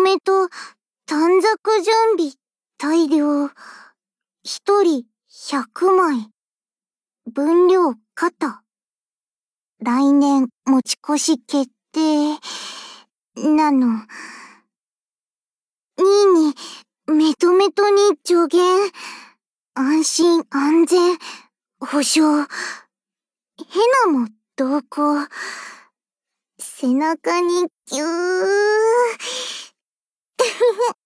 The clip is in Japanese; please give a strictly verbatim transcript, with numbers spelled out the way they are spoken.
めと短冊準備大量。一人百枚。分量肩。来年持ち越し決定。なの。にいに、メトメトに助言。安心安全。保証。ヘナも同行。背中にぎゅー。